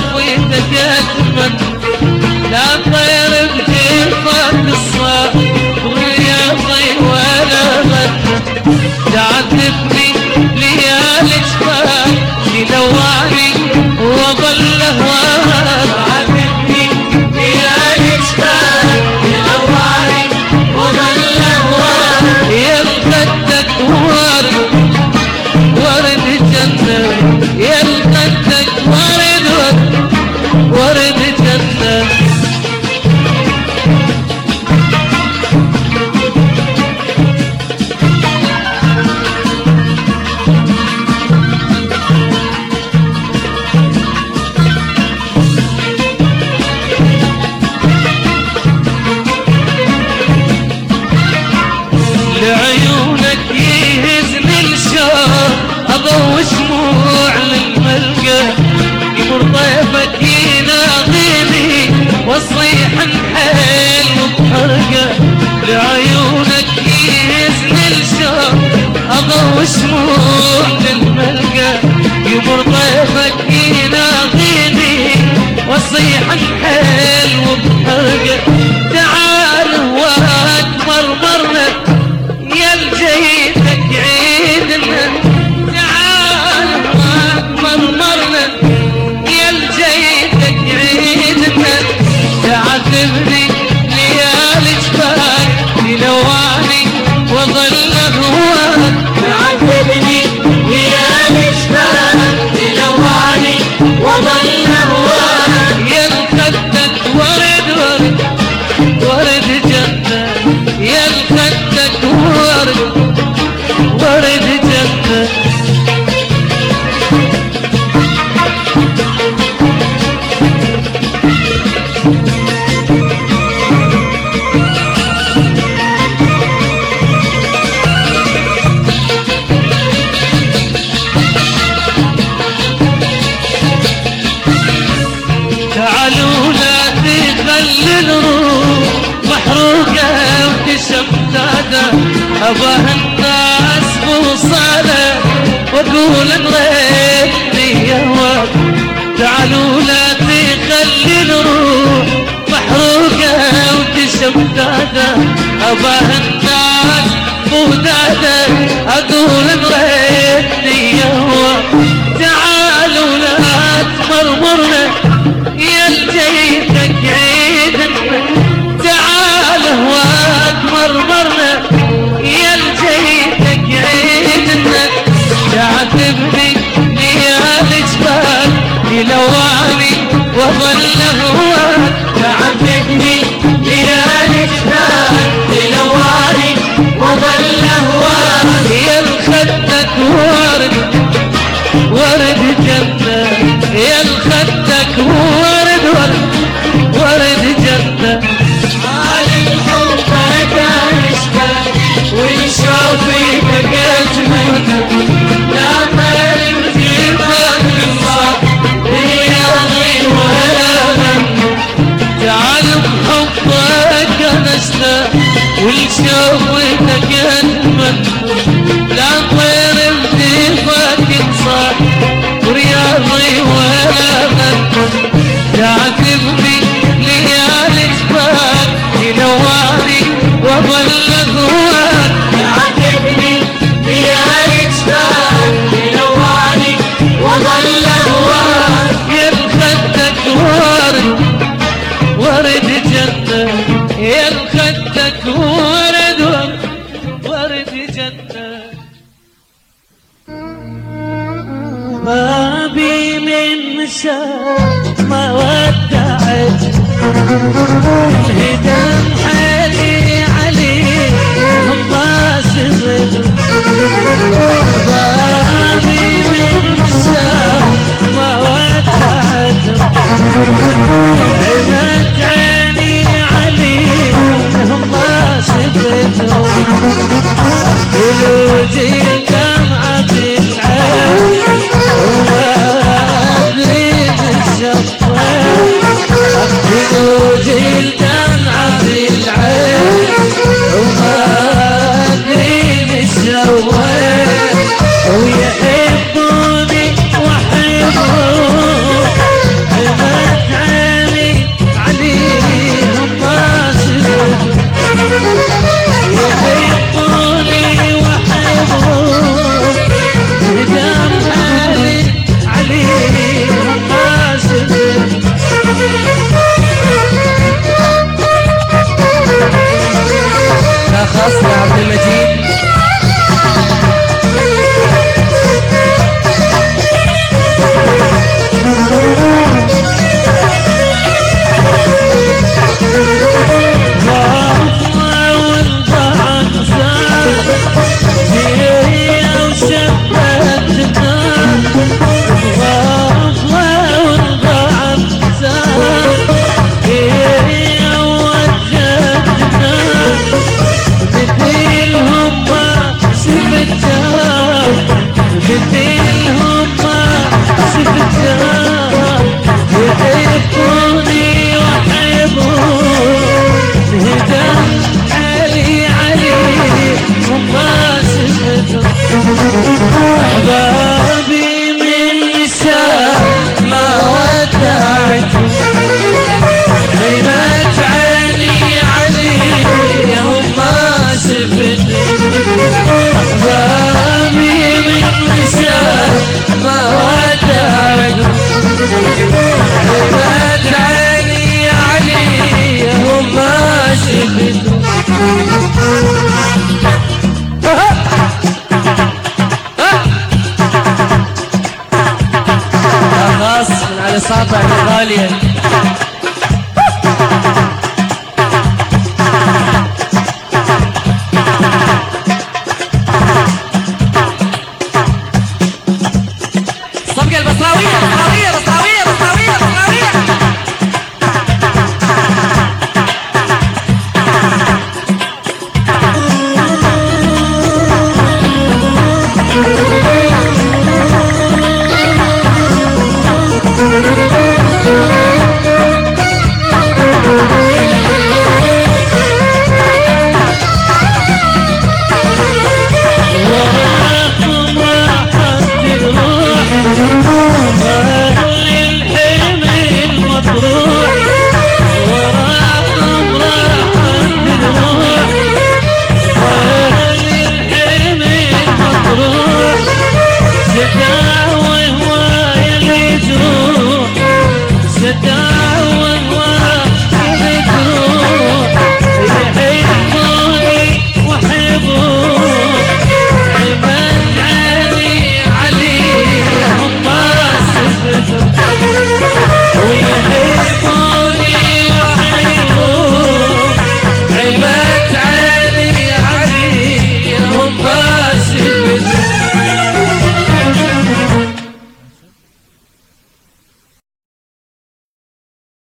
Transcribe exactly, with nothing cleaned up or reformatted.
شوفتك أجمل لا طير بجيفك الصاح ورياضي ولا غد تعذبني ليالي جفاك يلوعني وظل هواك تعذبني ليالي جفاك يلوعني وظل هواك يا خدك ورد ورد جنة يا خدك ورد ورد ورد جنة لعيونك يهزني الشوق اضوي شموع للملقى يمر ضيفك يناغيني واصيح نحيل وبحرقه لعيونك يهزني الشوق اضوي شموع للملقى يمر ضيفك يناغيني واصيح نحيل وبحرقه تعال واكبر مرة يا الجيتك عيدنا تعال واكبر مرة يا الجيتك عيدنا تعذبني ليالي جفاك يلواني وظل هواك تعذبني ليالي جفاك يلواني وظل هواك يا خدك ورد ورد ورد جنة يا خدك ورد ورد جنة تعالوا لا تخلي الروح محروقة وتشمتادة أباها الناس بوصالة وأقول انغيرني يهواك تعالوا لا تخلي الروح محروقة وتشمتادة أباها الناس بودادة أقول انغيرني يهواك تعالوا لا تمرمرنا يا الجيتك عيدنا تعال واكبر مرة يا الجيتك عيدنا تعذبني ليالي جفاك يلواني وظل هواك تعذبني ليالي جفاك يلواني وظل هواك يا خدك ورد ورد جنة يا خدك ورد ورد ورد جنة عالي حبك اشتاق ويشوفك اجمل لا طير بجيبك الصاح رياضي ولا غم تعال بحبك نشتاق ويشوفك اجمل لا طير بجيبك الصاح ورياضي ولا غم تعذبني ليالي جفاك يلواني وظل هواك تعذبني ليالي جفاك يلواني وظل هواك يا خدك ورد ورد جنة يا خدك ورد ورد جنة بابي من شاف ما ودعت الهدم حالي عليه مباسط بابي من شاف ما ودعت عمت عيني عليه مباسط بلوجي الدمعة بالعين بلوجي الدمعة بالعين وما أدري مش سويت ويحبوني وأحبهم الإصابة الغالية. صفقة البصراوية بصراوية بصراوية بصراوية بصراوية. Down.